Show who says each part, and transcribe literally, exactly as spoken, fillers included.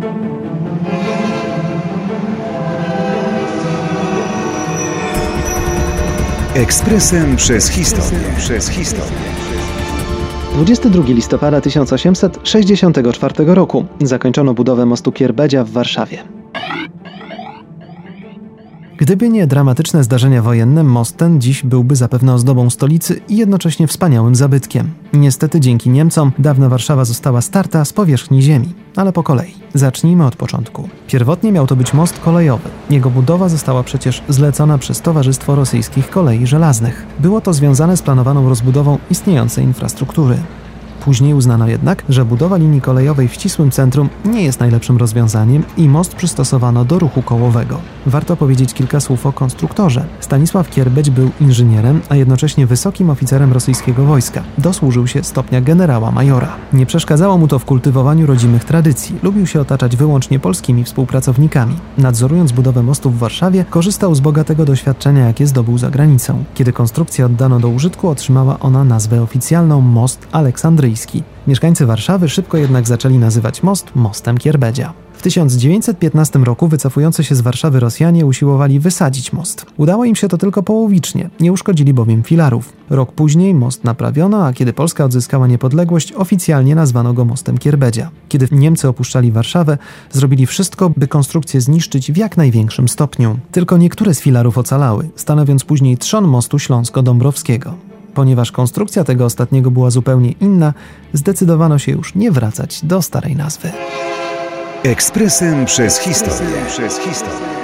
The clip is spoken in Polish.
Speaker 1: Ekspresem przez historię. Przez historię.
Speaker 2: dwudziestego drugiego listopada tysiąc osiemset sześćdziesiątego czwartego roku zakończono budowę mostu Kierbedzia w Warszawie. Gdyby nie dramatyczne zdarzenia wojenne, most ten dziś byłby zapewne ozdobą stolicy i jednocześnie wspaniałym zabytkiem. Niestety dzięki Niemcom dawna Warszawa została starta z powierzchni ziemi. Ale po kolei. Zacznijmy od początku. Pierwotnie miał to być most kolejowy. Jego budowa została przecież zlecona przez Towarzystwo Rosyjskich Kolei Żelaznych. Było to związane z planowaną rozbudową istniejącej infrastruktury. Później uznano jednak, że budowa linii kolejowej w ścisłym centrum nie jest najlepszym rozwiązaniem i most przystosowano do ruchu kołowego. Warto powiedzieć kilka słów o konstruktorze. Stanisław Kierbedź był inżynierem, a jednocześnie wysokim oficerem rosyjskiego wojska. Dosłużył się stopnia generała majora. Nie przeszkadzało mu to w kultywowaniu rodzimych tradycji. Lubił się otaczać wyłącznie polskimi współpracownikami. Nadzorując budowę mostu w Warszawie, korzystał z bogatego doświadczenia, jakie zdobył za granicą. Kiedy konstrukcję oddano do użytku, otrzymała ona nazwę oficjalną Most Aleksandryjski. Mieszkańcy Warszawy szybko jednak zaczęli nazywać most mostem Kierbedzia. W tysiąc dziewięćset piętnastym roku wycofujący się z Warszawy Rosjanie usiłowali wysadzić most. Udało im się to tylko połowicznie, nie uszkodzili bowiem filarów. Rok później most naprawiono, a kiedy Polska odzyskała niepodległość, oficjalnie nazwano go mostem Kierbedzia. Kiedy Niemcy opuszczali Warszawę, zrobili wszystko, by konstrukcję zniszczyć w jak największym stopniu. Tylko niektóre z filarów ocalały, stanowiąc później trzon mostu śląsko-dąbrowskiego. Ponieważ konstrukcja tego ostatniego była zupełnie inna, zdecydowano się już nie wracać do starej nazwy.
Speaker 1: Ekspresem przez historię. Przez historię.